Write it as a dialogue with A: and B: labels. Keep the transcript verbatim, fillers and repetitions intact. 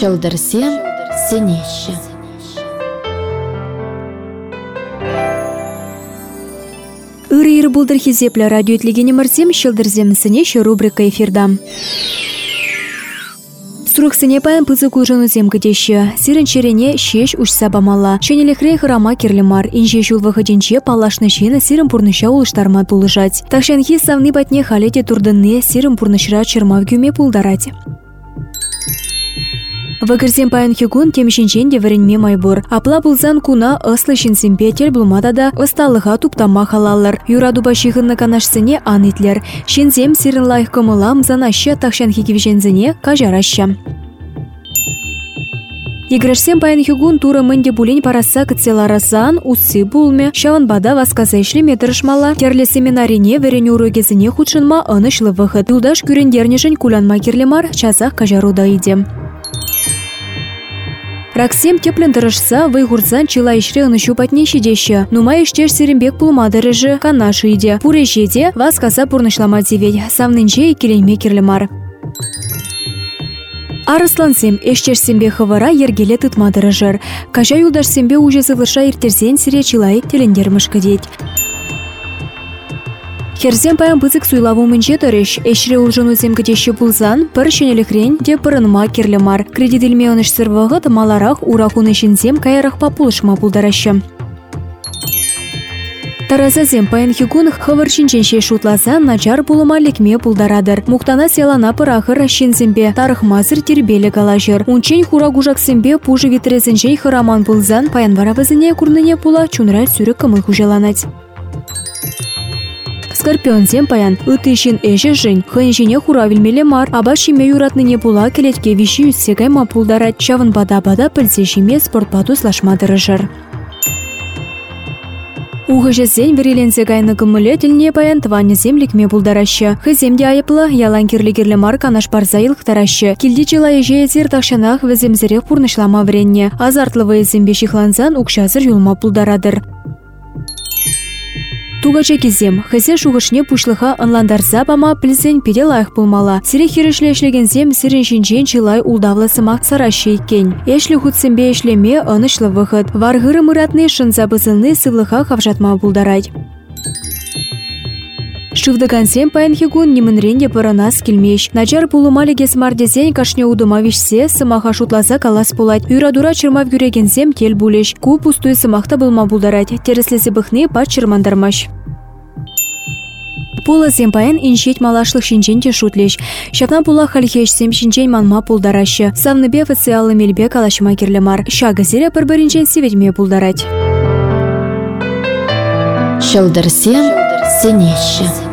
A: Шылдырсем сенещі.
B: Ыры-ыры булдыр хизеплі радио етлегені мәрсем шылдырзем сенещі рубрика эфирда. Сурук сене паян пызы кулжыну земгідеші. Сирін черене шеш ұшса бамала. Шенелікрей хырама керлімар. Инже жул выходенче палашны жина сирін пурныша улыштарма тулыжать. Такшанхи савны батне халете турдынны сирін пурнышыра чырмав гюме пулдарать. Вагырзем паян хигун темшинченде варенме майбур. Апла булзан куна ыслы шинсемпе тел булмада ысталыға туптама халалар. Юраду башихынны канашсыне анытлер. Шинзем сирін лайық кымылам занашы такшанхи кивжензіне кажараща. Играшсем паян хигун тура мэнде булень параса кыцеларасан усы булме. Шаванбада васказайшлі метрышмала. Терлі семинарине верен урогезіне худшынма анышлы выход. Юлдаш күрендернешін куланма керлемар часах кажаруда идем. Раксем теплен тырышса, вайгурзан чила ишре ынышу патне шидеші. Нума иштеш сиренбек пулмадырыжы, канашы иде. Пуре жеде, ваз каса пурнышлама зевет. Савнынче и келенме керлемар. Арыслансем, эштеш сембе хывара ергеле тытмадырыжыр. Кажа юлдаш сембе уже зывлыша иртерсен сире чилай телендермышкы деть. Херзем паян бызык суйлаву мынче тұрыш. Эшре улжыну земгідеші бұлзан, пір шенелікрен де пырынма керлемар. Кредитілме оныш сырвағыт маларақ урахуны шинзем кайрах папулышма бұлдарашы. Таразазем паян хигун хывыр шинченше шутлазан начар булыма лекме бұлдарадыр. Муктана селана пырахыр шинзембе тарықмазыр тербелі галажыр. Унчен хура гужаксембе пужы витрезінчен хыраман бұлзан паян варавызыне курныне пула чунрай сүрі кымыл хужаланать. Скорпионзем паян ытышын эші жын, хынжине хура вилмеле мар, аба шиме юратныне пула келетке виші үтсе кайма пулдарат, чавын бада-бада пілсе шиме спортпату слашмадырыжыр. Уғыжы зен верелензе гайны гымыле тіліне паян тваны землікме пулдарашы. Хыземде айыплы, ялан керлі-керлі мар канаш барза илықтарашы. Келді жила еже ezер тақшанақ віземзірек пурнышлама вренне. Азартлывы ezембе шихланзан укшазыр юлма пулдарадыр. Тугача кезем, хызе шуғышне пушлыға анландарза бама пілзен педе лайық болмала. Сире хирешлі эшлегензем сирен шинчен чилай улдавлы сымақ сарашы екен. Эшлі худсембе эшлеме анышлы вғыт. Варғыры мұратны шынза бызылны сывлыға хавжатма бұлдарай. Шывдыгансем паян хигун немінренде пыранас келмеш. Начар пулымалі кесмардезен кашне удыма вишсе сымаха шутлаза калас пулать. Юрадура чырмав юрегенсем тел булеш. Ку пустой сымақта былма бұлдарать. Тереслесі бұхны пат чырмандармаш. Пулазем паян иншет малашлық шинченте шутлеш. Шапна пула халхешсем шинчен манма пулдарашы. Савныбе официалы мелбе калашма керлемар. Шага зере пырбыринчен севетме пулдарать.
A: Шылдырсем сенещі.